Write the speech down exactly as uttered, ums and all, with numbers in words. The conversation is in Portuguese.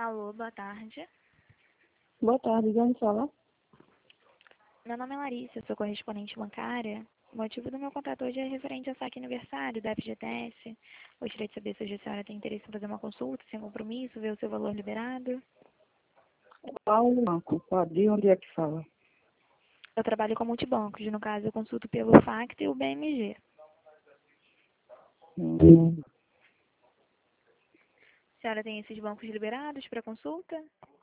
Alô, boa tarde. Boa tarde, de onde fala? Meu nome é Larissa, sou correspondente bancária. O motivo do meu contato hoje é referente ao saque aniversário da F G T S. Gostaria de saber se hoje a senhora tem interesse em fazer uma consulta, sem compromisso, ver o seu valor liberado. Qual o banco? Pode ir, onde é que fala? Eu trabalho com multibancos, no caso eu consulto pelo Facto e o B M G. Hum, A senhora tem esses bancos liberados para consulta?